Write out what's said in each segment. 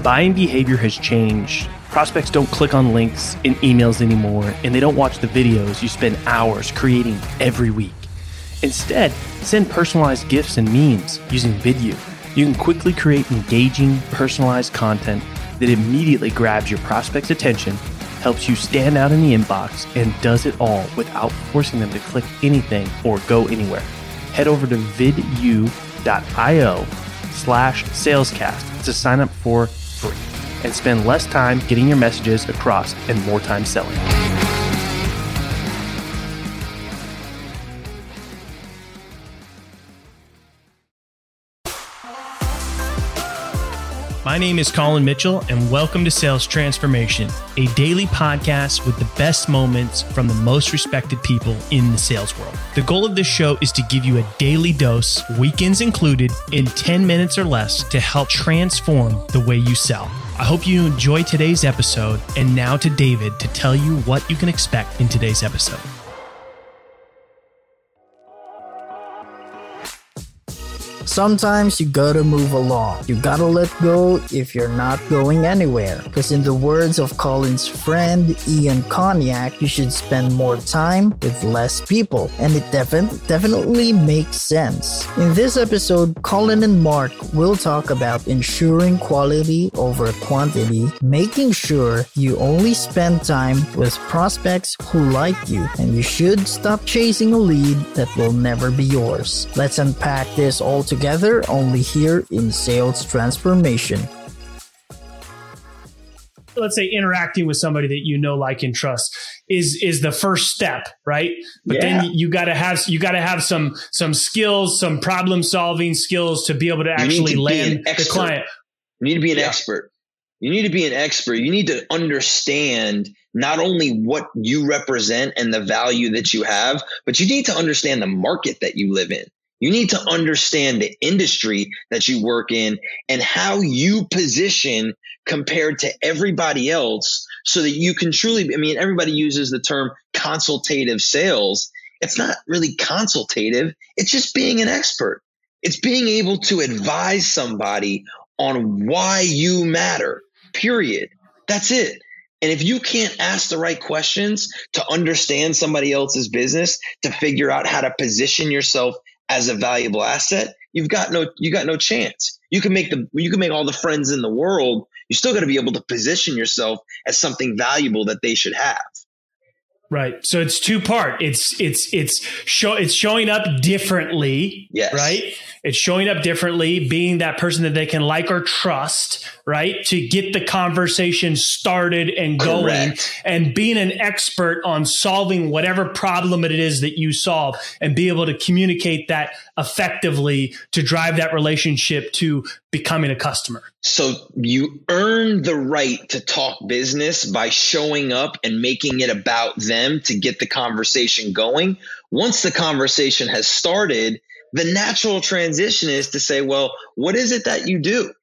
Buying behavior has changed. Prospects don't click on links in emails anymore, and they don't watch the videos you spend hours creating every week. Instead, send personalized gifts and memes using Vidyou. You can quickly create engaging, personalized content that immediately grabs your prospect's attention, helps you stand out in the inbox, and does it all without forcing them to click anything or go anywhere. Head over to vidyou.io/salescast to sign up for free and spend less time getting your messages across and more time selling. My name is Colin Mitchell, and welcome to Sales Transformation, a daily podcast with the best moments from the most respected people in the sales world. The goal of this show is to give you a daily dose, weekends included, in 10 minutes or less to help transform the way you sell. I hope you enjoy today's episode, and now to David to tell you what you can expect in today's episode. Sometimes you gotta move along. You gotta let go if you're not going anywhere. Because in the words of Colin's friend Ian Cognac, you should spend more time with less people. And it definitely makes sense. In this episode, Colin and Mark will talk about ensuring quality over quantity, making sure you only spend time with prospects who like you, and you should stop chasing a lead that will never be yours. Let's unpack this all together only here in Sales Transformation. Let's say interacting with somebody that you know, like, and trust is the first step, right? But then you got to have some skills, some problem solving skills to be able to actually land the client. You need to be an expert. You need to be an expert. You need to understand not only what you represent and the value that you have, but you need to understand the market that you live in. You need to understand the industry that you work in and how you position compared to everybody else so that you can truly, everybody uses the term consultative sales. It's not really consultative. It's just being an expert. It's being able to advise somebody on why you matter, period. That's it. And if you can't ask the right questions to understand somebody else's business, to figure out how to position yourself as a valuable asset, you got no chance. You can make all the friends in the world. You still got to be able to position yourself as something valuable that they should have. Right. So it's two-part. It's showing up differently. Yes. Right. It's showing up differently, being that person that they can like or trust, right? To get the conversation started and going. Correct. And being an expert on solving whatever problem it is that you solve and be able to communicate that effectively to drive that relationship to becoming a customer. So you earn the right to talk business by showing up and making it about them to get the conversation going. Once the conversation has started, the natural transition is to say, well, what is it that you do?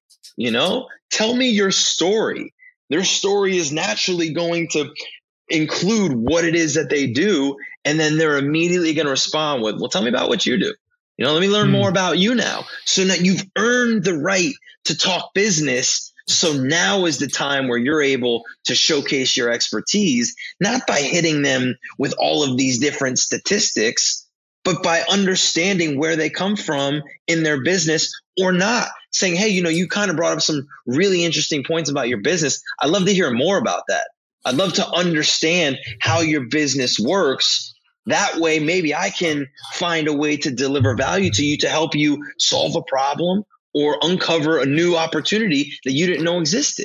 Tell me your story. Their story is naturally going to include what it is that they do. And then they're immediately going to respond with, well, tell me about what you do. Let me learn more about you now. So now you've earned the right to talk business. So now is the time where you're able to showcase your expertise, not by hitting them with all of these different statistics, but by understanding where they come from in their business or not. Saying, hey, you kind of brought up some really interesting points about your business. I'd love to hear more about that. I'd love to understand how your business works. That way, maybe I can find a way to deliver value to you to help you solve a problem or uncover a new opportunity that you didn't know existed.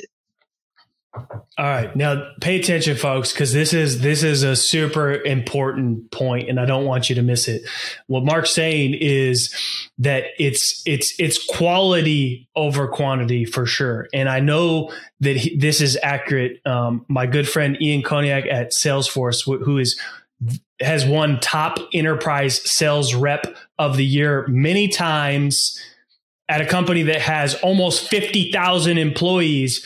All right. Now pay attention, folks, because this is a super important point, and I don't want you to miss it. What Mark's saying is that it's quality over quantity for sure. And I know that this is accurate. My good friend Ian Cognac at Salesforce, who has won top enterprise sales rep of the year many times at a company that has almost 50,000 employees.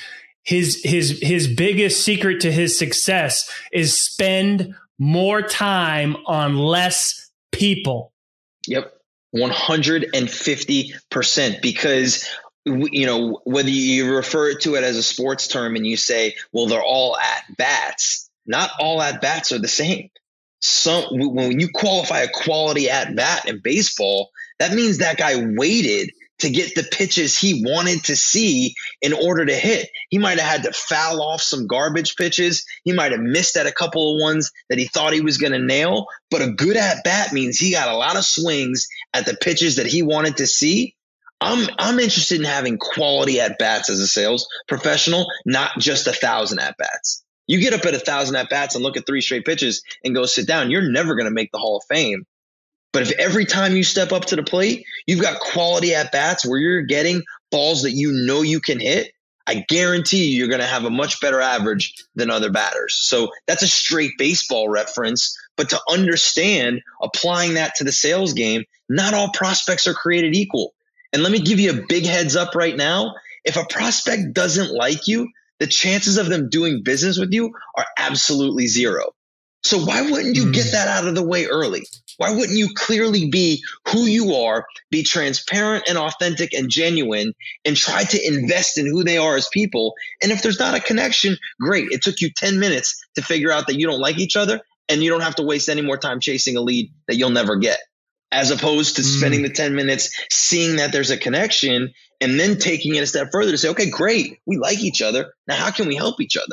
His biggest secret to his success is spend more time on less people. Yep. 150%, because whether you refer to it as a sports term and you say, well, they're all at bats, not all at bats are the same. When you qualify a quality at bat in baseball, that means that guy waited to get the pitches he wanted to see in order to hit. He might have had to foul off some garbage pitches. He might have missed at a couple of ones that he thought he was going to nail. But a good at bat means he got a lot of swings at the pitches that he wanted to see. I'm interested in having quality at bats as a sales professional, not just 1,000 at bats. You get up at 1,000 at bats and look at 3 straight pitches and go sit down, you're never going to make the Hall of Fame. But if every time you step up to the plate, you've got quality at bats where you're getting balls that you know you can hit, I guarantee you're going to have a much better average than other batters. So that's a straight baseball reference. But to understand, applying that to the sales game, not all prospects are created equal. And let me give you a big heads up right now. If a prospect doesn't like you, the chances of them doing business with you are absolutely zero. So why wouldn't you get that out of the way early? Why wouldn't you clearly be who you are, be transparent and authentic and genuine, and try to invest in who they are as people? And if there's not a connection, great. It took you 10 minutes to figure out that you don't like each other, and you don't have to waste any more time chasing a lead that you'll never get, as opposed to spending the 10 minutes seeing that there's a connection and then taking it a step further to say, okay, great. We like each other. Now, how can we help each other?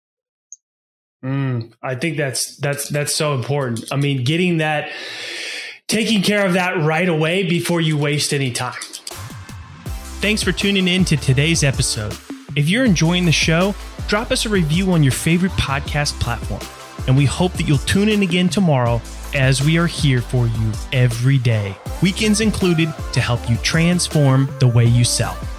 I think that's so important. I mean, taking care of that right away before you waste any time. Thanks for tuning in to today's episode. If you're enjoying the show, drop us a review on your favorite podcast platform. And we hope that you'll tune in again tomorrow as we are here for you every day, weekends included, to help you transform the way you sell.